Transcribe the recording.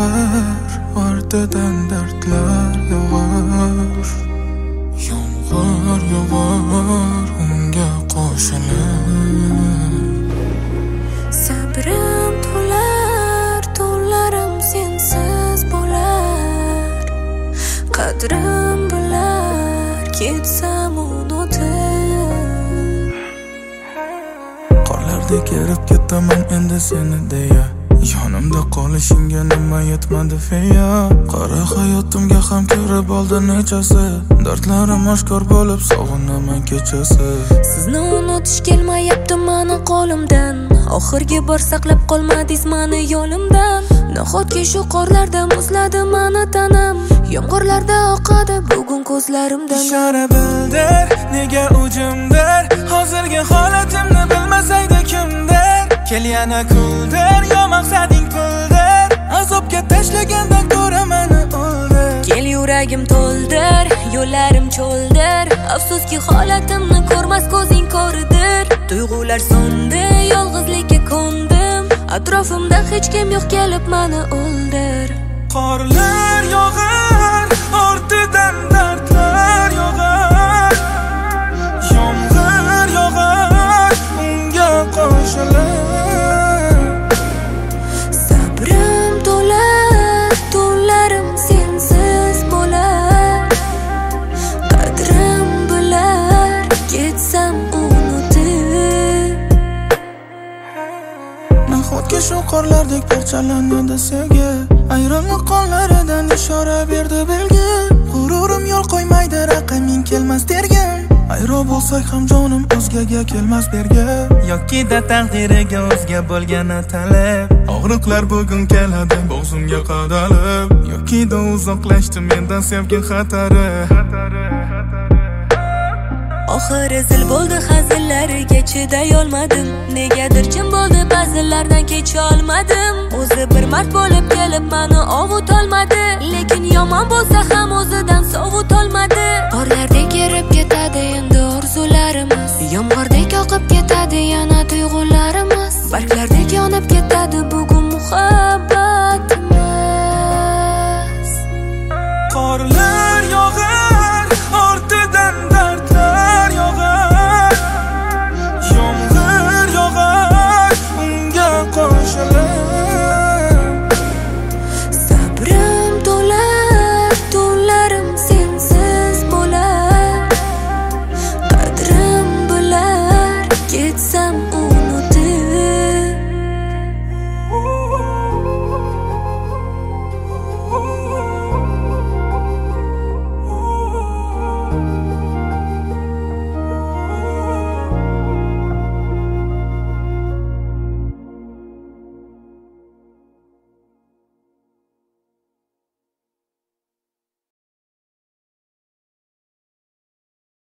to'lar, ortidan dardlar yog'ar. Yomg'ir yog'ar unga qo'shilib. Sabrim to'lar, to'llarim sensiz bo'lar. Qadrim bilar, ketsam unutib. Qorlardek erib ketaman endi seni deya. Yonimda qolishingga nima yetmadi feya. Qara hayotimga ham kirib oldi nechasi. Dardlarim oshkor bo'lib sog'inaman kechasi. Sizni unutish kelmayapti mani qo'limdan. Oxirgi bor saqlab qolmadingiz mani yo'limdan. Nahotki shu qorlarda muzladi mani tanam. Yomg'irlarda oqadi bugun ko'zlarimdan. Ishora bildir, nega ujimdir. Hozirgi holatimni bilmasaydi kimdir. Kel yana kuldir, yo maqsading puldir. Azobga tashlagandan ko'ra meni o'ldir. Kel yuragim to'ldir, yo'llarim cho'ldir. Afsuski holatimni ko'rmas ko'zing ko'ridir. Tuyg'ular so'ndi, yolg'izlikka ko'ndim. Atrofimda hech kim yo'q, kelib meni o'ldir. Qorlar yog'ar, ortidan dardlar yog'ar. Yomg'ir yog'ar unga qo'shilib. Sabrim to'lar, to'llarim sensiz bo'lar. Qadrim bilar, ketsam unutib. Nahotki shu qorlardek parchalanadi sevgi. Ayrimli qonlaridan ishora berdi belgi. G'ururim yo'l qo'ymaydi, raqaming kelmas dergin. Ayro bo'lsak ham jonim o'zgaga kelmas berga. Yoki-da taqdiriga o'zga bo'lgani talab. Og'riqlar bugun keladi bo'g'zimga qadalib. Yoki-da uzoqlashdi mendan sevgi xatari. Oxiri zil bo'ldi hazillariga chiday olmadim. Negadir jim bo'ldi ba'zilardan kecha olmadim. O'zi bir mard bo'lib kelib meni ovut olmadi. Lekin yomon bo'lsa ham o'zidan sovut olmadi. Qorlardek erib ketadi endi orzularimiz. Yomg'irdak oqib ketadi yana tuyg'ularimiz. Barglardek